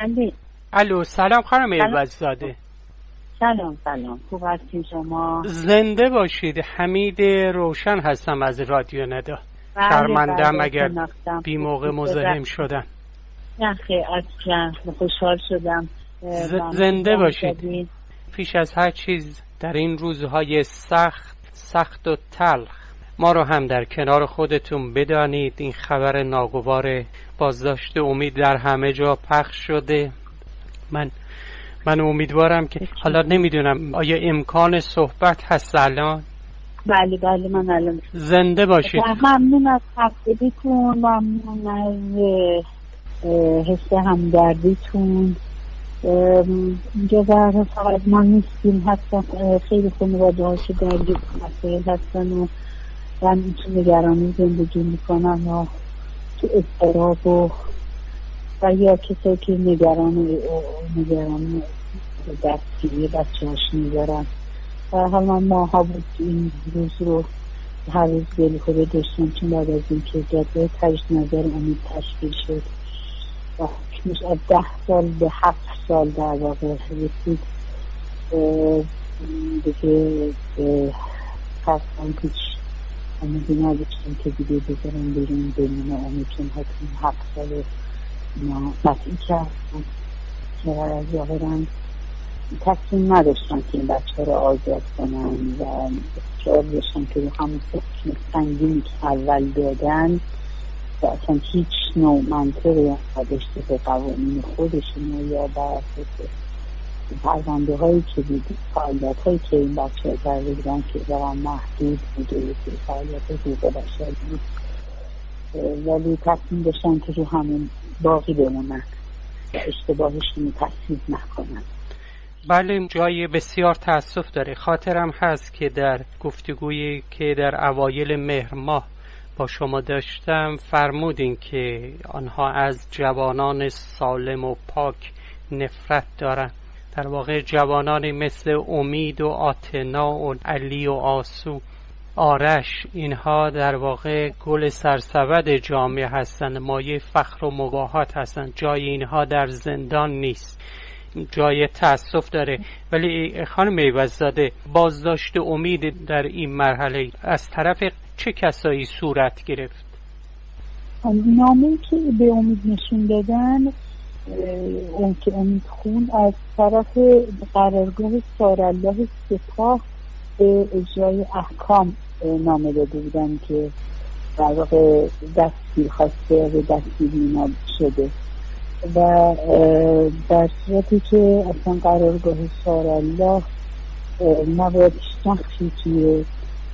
بله. الو، سلام خانم ایوززاده. سلام، خوب هستین شما؟ زنده باشید. حمید روشن هستم از رادیو ندا. شرمندم اگر بی موقع مزاحم شدم. نه خیر، اصلا خوشحال شدم. زنده باشید. پیش از هر چیز در این روزهای سخت و تلخ ما رو هم در کنار خودتون بدانید. این خبر ناگوار بازداشت امید در همه جا پخش شده. من امیدوارم که حالا نمیدونم آیا امکان صحبت هست الان؟ بله من الان زنده باشید. ممنون از تفریحتون، ممنون از حس همدردیتون. اینجا در فقط ما نیستیم، حتی خیلی خانواده ها که در مسائل هستن و من تو نگرانی زندگی میکنن و تو اضطراب و یا کسایی که نگرانی دستگیری بچه هاش میذارن. حالا ماها بود این روز رو هر روز دل خوبه داشتم، چون بعد از این که جدوه تجدید نظر امید تشکیل شد و حکمش از 10 سال به 7 سال در واقع رسید دیگه. خواستم هیچ امیدی نداشتم که دیگه بذارم بیرون بمونه امید، چون حکم 7 سال ما قطعی کردم که ظاهراً تصمیم نداشتن که این بچه رو آزاد کنن و اصرار داشتن که همون حکم سنگینی که اول دادن و اصلا هیچ نوع منطقی نداشته به قوانین خودشون یا بر پرونده هایی که دیدید، فعالیت هایی که این بچه ها کرده بودن که واقعا محدود بوده که فعالیت حقوق بشر بود، ولی تصمیم داشتن که رو همون باقی بمونن و اشتباهشون رو تصحیح نکنن. بله، جای بسیار تأسف داره. خاطرم هست که در گفتگویی که در اوایل مهر ماه با شما داشتم فرمودین که آنها از جوانان سالم و پاک نفرت دارن. در واقع جوانانی مثل امید و آتنا و علی و آسو، آرش، اینها در واقع گل سرسبد جامعه هستند، مایه فخر و مباهات هستند. جای اینها در زندان نیست، جای تأسف داره. ولی خانم ایوززاده، بازداشت امید در این مرحله از طرف چه کسایی صورت گرفت؟ نامه‌ای که به امید نشون دادن اون که امید خون از طرف قرارگاه سارالله سپاه به اجرای احکام نامه داده بودن که در واقع دستگیر خواسته و دستگیری اینا شده و در صورتی که اصلا قرارگاه سارالله نباید شخصی توی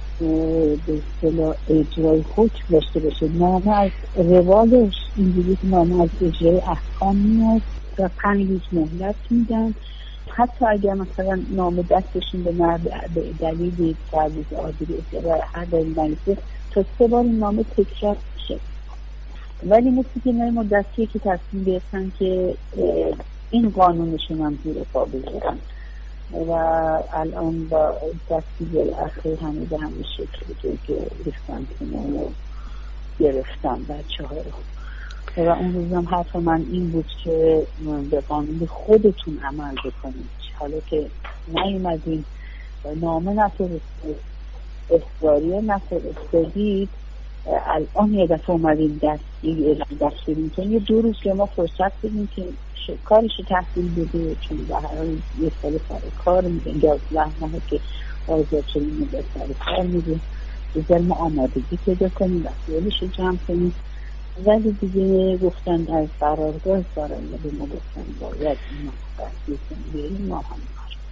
به اصطلاح اجرای حکم داشته باشه. نامه از روالش اینجوری که نامه از اجرای احکام میاد و 5 روز مهلت میدن. حتی اگر مثلا نامه دستشون به دلیل تعویض عادی و هر دلیل تا 3 بار این نامه تکرار میشه، ولی مثل که نه مدتیه که تصمیم گرفتن که این قانونشون هم زیر پا بذارن و الان با دستگیری اخیر همه به همه شکلی که ریختن و گرفتن بچه ها رو. و اون روزم حرف من این بود که به قانون خودتون عمل بکنید. حالا که نیومدین نامه نفرستید، احضاریه نفرستید، الان یه دفعه اومدین دستگیری میکنید. یه 2 روز که ما فرصت بدیم که کارشو تحصیل بده، چون به هر حال یه سال سر کار میده، 11 ماه که آزاد شدیم میده سر کار میده، بذار ما آمادگی پیدا کنیم وسیله‌شو جمع کنیم. ولی دیگه گفتن از قرارگاه سارالله به ما گفتن باید ما دستگیر کنیم، ما هم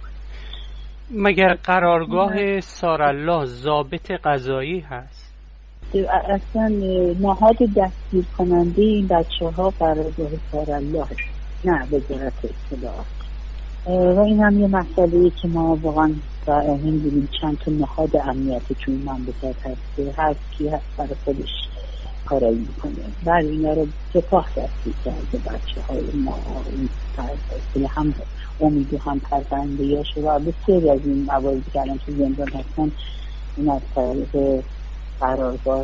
مگر قرارگاه سارالله ضابط قضایی هست؟ اصلا نهاد دستگیر کننده این بچه ها قرارگاه سارالله هست، نه وزارت اطلاعات. و این هم یه مسئله که ما واقعا نمی‌دونیم چند تا نهاد امنیتی توی مملکت هست که هر کی هست برای خودش کارایی میکنه. برای اینا رو سپاه دستگیر کرده بچه های ما، این هم امید و هم پرونده هاش و بسیاری از این مواردی که الان تو زندان هستن این از طریق قرارگاه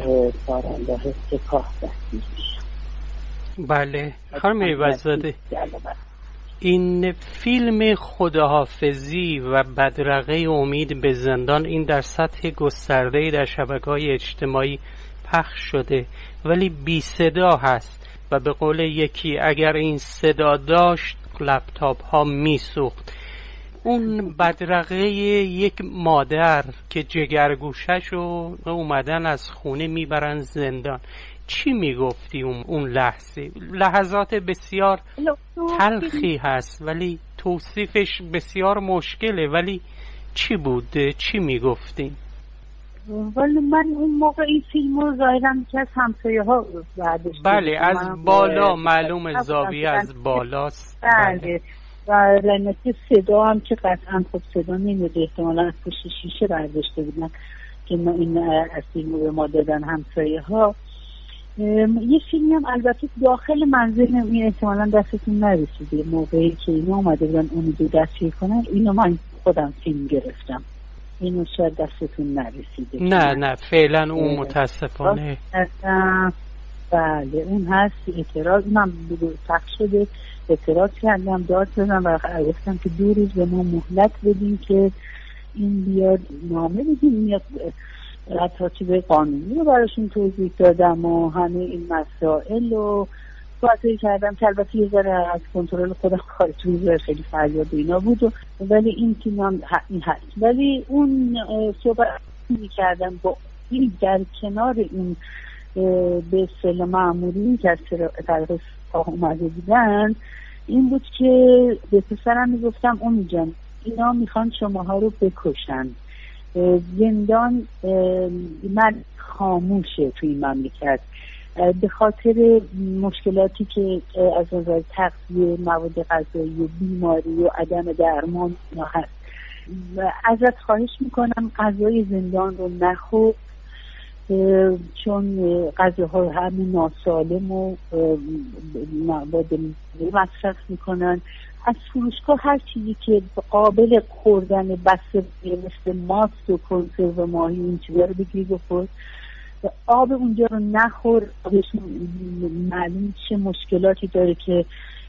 سارالله سپاه دستگیر میشه. بله خانم ایوززاده، این فیلم خداحافظی و بدرقه امید به زندان این در سطح گسترده‌ای در شبکه‌های اجتماعی پخش شده ولی بی صدا هست و به قول یکی اگر این صدا داشت لپتاپ ها میسوخت. اون بدرقه یک مادر که جگرگوشش رو اومدن از خونه میبرن زندان، چی میگفتی اون لحظه؟ لحظات بسیار تلخی هست ولی توصیفش بسیار مشکله، ولی چی بود؟ چی میگفتی؟ ولی من اون موقع این فیلم رو ظاهرم که از همسایه ها برداشته بله از بالا معلوم زاویه از بالاست. بله و لعنتی صدا هم که قطعا خب صدا نمیده، احتمالا از پشت شیشه برداشته بودن که ما این از فیلم رو به ما دادن همسایه ها. یه فیلمی هم البته داخل منزل این احتمالا دستتون نرسیده، موقعی که اینا اومده بودن اونو دستگیر کنن اینو من خودم فیلم گرفتم، اینو شاید دستتون نرسیده. نه فعلا اون متاسفانه بله اون هست. اعتراض من پخش شده، اعتراض کردم، داد زدم و گفتم که 2 روز به ما مهلت بدیم که این بیاد نامه بدیم میاد ترتیب قانونی رو براشون توضیح دادم و همه این مسائل رو خاطر کردم که البته یه ذره از کنترل خودم خارج می‌شد، خیلی فریاد اینا بود ولی این تیمم این هست. ولی اون صحبت می‌کردم با این در کنار این به اصطلاح مأمورین که از طرف اومده بودن این بود که به پسرم میگفتم امی جان اینا میخوان شماها رو بکشن، زندان من خاموشه توی این مملکت به خاطر مشکلاتی که از نظر تغذیه، مواد غذایی و بیماری و عدم درمان هست. ازت خواهش میکنم غذای زندان رو نخور چون غذاها همه ناسالم و مواد مصرف میکنن. از فروشگاه هر چیزی که قابل خوردن بسته مثل ماست و کنسرو ماهی این چیزا رو بگیر بخور. آب اونجا رو نخور، آبش معلوم چه مشکلاتی داره که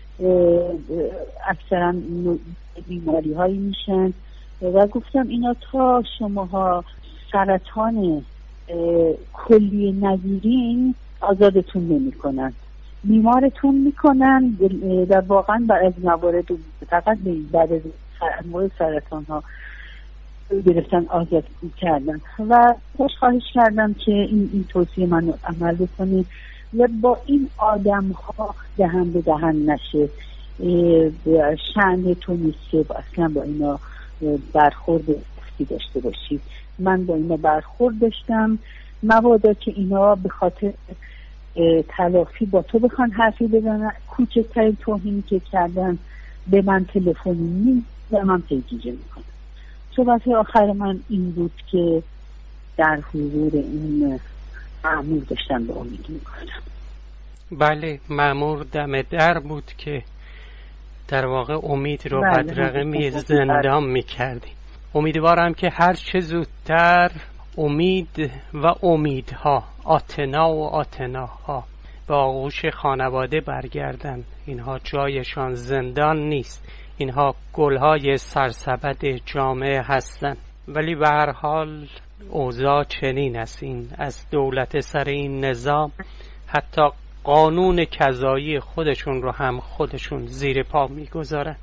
اکثرا بیماری هایی میشن. و گفتم اینا تا شماها سرطان کلیه نگیرین آزادتون نمی کنن، بیمارتون میکنن و واقعا از موارد فقط بعد از مورد سرطان ها گرفتن آزاد کردن و خواهش کردم که این توصیه من عمل بکنید و با این آدم ها دهن به دهن نشه. شأن تو نیست که اصلا با اینا برخورد داشته باشید. من با اینا برخورد داشتم، مبادا که اینا به خاطر تلافی با تو بخوان حرفی بزنن، کوچکترین توهینی که کردن به من تلفنی و من پیگیری میکنم. صحبت آخر من این بود که در حضور این مأمور داشتم به امید میکنم. بله مأمور دم در بود که در واقع امید رو بدرقه زندان میکردیم. امیدوارم که هر چه زودتر امید و امیدها، آتنا و آتناها به آغوش خانواده برگردن. اینها جایشان زندان نیست، اینها گلهای سرسبد جامعه هستند. ولی به هر حال اوضاع چنین است، این از دولت سر این نظام حتی قانون قضایی خودشون رو هم خودشون زیر پا میگذارن.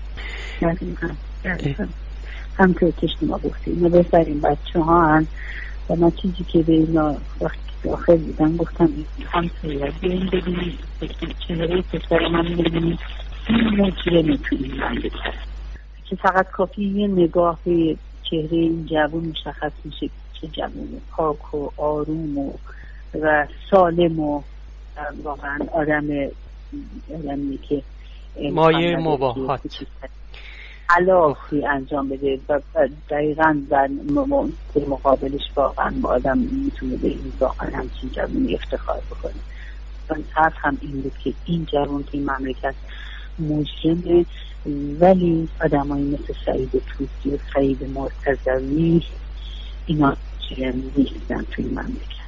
همطور که شما گفتید اینا بهترین بچه ها هن و من چیزی که به اینا وقتی داخل بودن گفتم همطور بیاییم ببینید چهره پسر من میبینید این موجوده میتونیم من بکرد که فقط کافی یه نگاه به چهره این جوان مشخص میشه که جوان پاک و آروم و سالم و واقعا آدمی که مایه مباهات علاقی انجام بده و دقیقاً در مقابلش واقعا با آدم میتونه به این واقعا همچین جوانی افتخار بکنه. من حرف هم این بود که این جوان که این مملکت مجرمه ولی آدمایی مثل سعید طوسی و سعید مرتضوی اینا مجرم نیستن توی مملکت.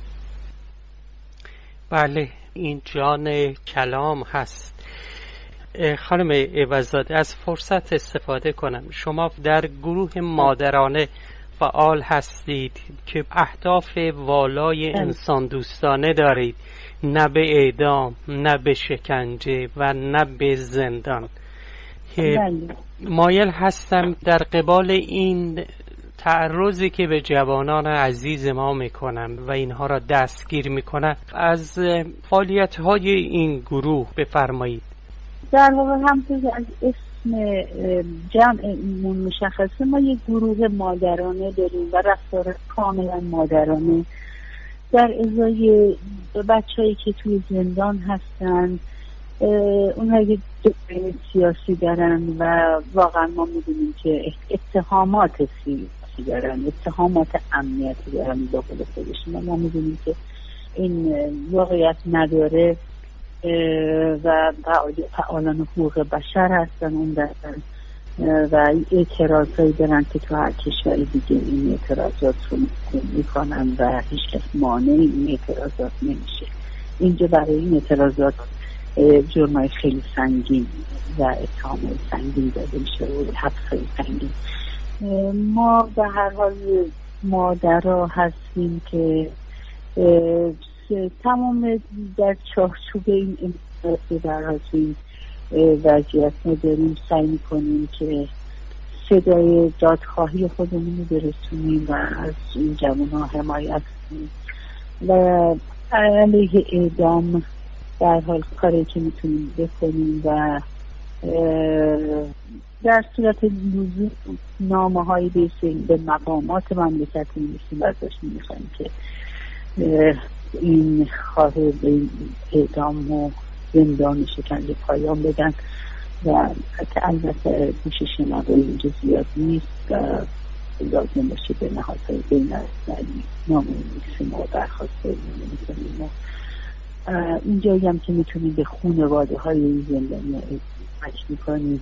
بله این جان کلام هست. خانم عوض‌زاده از فرصت استفاده کنم. شما در گروه مادرانه فعال هستید که اهداف والای انسان دوستانه دارید، نه به اعدام، نه به شکنجه و نه به زندان. مایل هستم در قبال این تعرضی که به جوانان عزیز ما میکنم و اینها را دستگیر میکنم از فعالیت‌های این گروه بفرمایید. در واقع همونطور که از اسم جمعمون مشخصه، ما یک گروه مادرانه داریم و رفتار کاملا مادرانه در ازای بچه‌هایی که توی زندان هستن. اونها یک جنبه سیاسی دارن و واقعا ما میدونیم که اتهامات سیاسی دارن، اتهامات امنیتی دارن. با قول خودشون ما میدونیم که این واقعیت نداره و فعالان حقوق بشر هستن اون دستن و اعتراضایی دارن که تو هر کشور دیگه این اعتراضات رو میکنن و هیچ کس مانع این اعتراضات نمیشه. اینجا برای این اعتراضات جرمای خیلی سنگین و اتهامای سنگین داده میشه و حبسای سنگین. ما به هر حال مادرها هستیم که تمام در چارچوب این امتیازی در این وضعیت ما داریم سعی میکنیم که صدای دادخواهی خودمون رو برسونیم و از این جوان‌ها حمایت کنیم و علیه اعدام در حال کاری که میتونیم بکنیم و در صورت لزوم نامه‌هایی به مقامات مملکت می‌نویسیم و ازش می‌خوایم که این خواهر به اعدام و زندان شکنجه پایان بدن و که البته گوش شنوایی اینجا زیاد نیست و لازم باشه به نهادهای بین‌المللی نامه می‌نویسیم و درخواست می‌کنیم و اینجایی هم که میتونیم به خانواده های این زندانی کمک میکنیم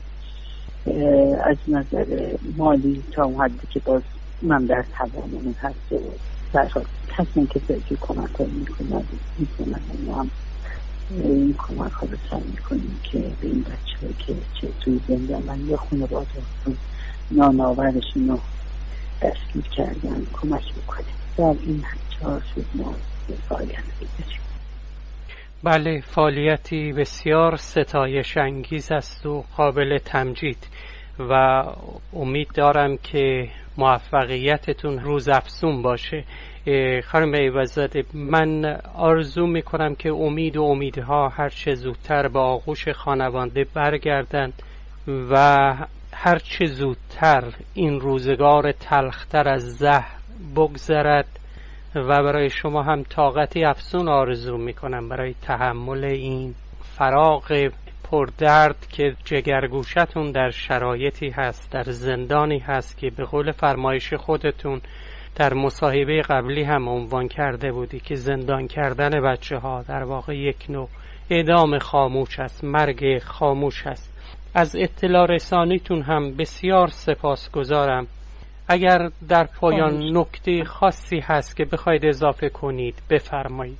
از نظر مالی تا اون حدی که باز من در توانمون هست و در حال کسی که فرقی کمک ها میکنن هم این کمک ها رو سعی میکنیم که به این بچه های که چه توی زندان یا خانواده هستون ناناورشون رو دستگیر کردن کمک میکنیم. در این چهار شد ما فعالیت بگیریم. بله، فعالیتی بسیار ستایش انگیز است و قابل تمجید و امید دارم که موفقیتتون روزافزون باشه. خانم عوض‌زاده، من آرزو میکنم که امید و امیدها هر چه زودتر به آغوش خانواده برگردند و هر چه زودتر این روزگار تلختر از زهر بگذرد و برای شما هم طاقتی افزون آرزو میکنم برای تحمل این فراق پردرد که جگرگوشتون در شرایطی هست، در زندانی هست که به قول فرمایش خودتون در مصاحبه قبلی هم عنوان کرده بودی که زندان کردن بچه ها در واقع یک نوع اعدام خاموش است، مرگ خاموش است. از اطلاع رسانیتون هم بسیار سپاسگزارم. اگر در پایان نکته خاصی هست که بخواید اضافه کنید بفرمایید.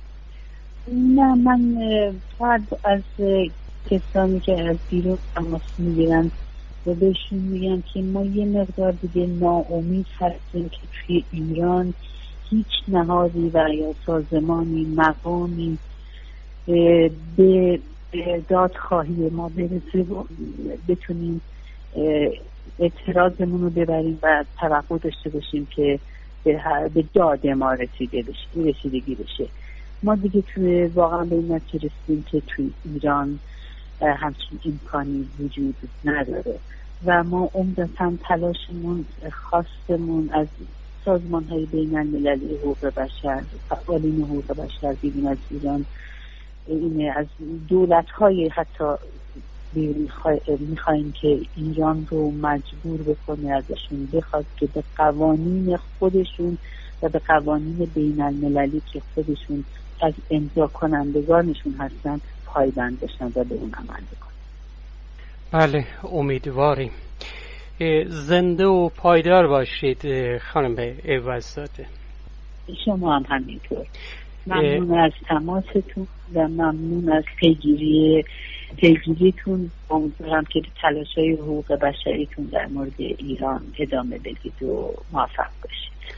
نه، من فقط از کسانی که از بیرون تماس میگیرن و بهشون میگم که ما یه مقدار دیگه ناامید هستیم که توی ایران هیچ نهادی و یا سازمانی مقامی به دادخواهی ما برسه و بتونیم اعتراضمون رو ببریم و توقع داشته باشیم که به داد ما رسیدگی بشه. ما دیگه توی واقعا به این نتیجه رسیدیم که توی ایران همچین امکانی وجود نداره و ما عمدتاً تلاشمون خواستمون از سازمان‌های بین‌المللی حقوق بشر، فعالین حقوق بشر بیرون از ایران اینه، از دولت‌های حتی میخوایم که ایران رو مجبور بکنه، ازشون بخواد که به قوانین خودشون و به قوانین بین‌المللی که خودشون از امضا کنندگانشون هستن پایبند بشن و به اون عمل بکنن. بله، امیدواریم. زنده و پایدار باشید خانم عوض‌زاده. شما هم همینطور. ممنون از تماستون و ممنون از پیگیری پیگیریتون. امیدوارم که تلاش‌های حقوق بشریتون در مورد ایران ادامه بدید و موفق باشید.